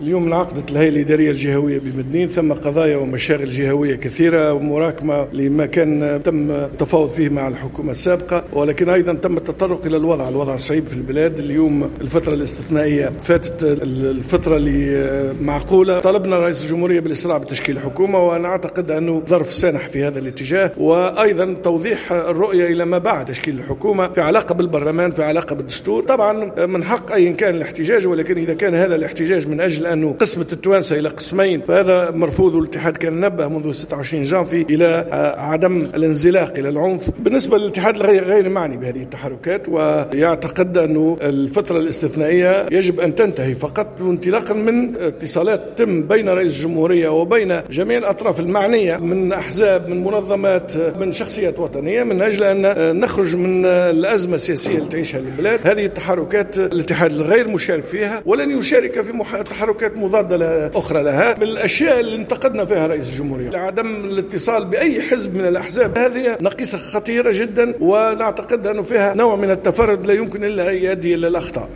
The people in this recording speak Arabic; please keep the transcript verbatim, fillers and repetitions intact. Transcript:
اليوم انعقدت الهيئة الإدارية الجهوية بمدنين، ثم قضايا ومشاغل جهوية كثيرة ومراكمة لما كان تم التفاوض فيه مع الحكومة السابقة، ولكن أيضا تم التطرق إلى الوضع الوضع الصعيب في البلاد. اليوم الفترة الاستثنائية فاتت، الفترة اللي معقولة طلبنا رئيس الجمهورية بالإسراع بتشكيل حكومة، وأنا أعتقد أنه ظرف سانح في هذا الاتجاه، وأيضا توضيح الرؤية إلى ما بعد تشكيل الحكومة في علاقة بالبرلمان، في علاقة بالدستور. طبعا من حق أي كان الاحتجاج، ولكن إذا كان هذا الاحتجاج من أجل أنه قسمة التوانسة إلى قسمين فهذا مرفوض. والاتحاد كان نبه منذ ستة وعشرين جانفي إلى عدم الانزلاق إلى العنف. بالنسبة للاتحاد غير معني بهذه التحركات، ويعتقد أنه الفترة الاستثنائية يجب أن تنتهي فقط انطلاقا من اتصالات تم بين رئيس الجمهورية وبين جميع الأطراف المعنية من أحزاب، من منظمات، من شخصيات وطنية، من أجل أن نخرج من الأزمة السياسية اللي تعيشها البلاد. هذه التحركات الاتحاد غير مشارك فيها، ولن يشارك في تحركات مضادة أخرى لها. من الأشياء اللي انتقدنا فيها رئيس الجمهورية عدم الاتصال بأي حزب من الأحزاب، هذه نقيصة خطيرة جدا، ونعتقد أنه فيها نوع من التفرد لا يمكن إلا أن يؤدي إلى الأخطاء.